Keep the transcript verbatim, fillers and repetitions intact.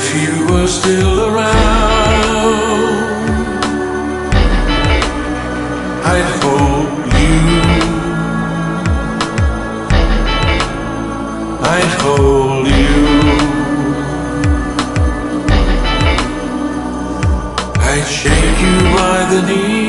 you were still around, I'd hold you, I'd hold you, I'd shake you by the knee,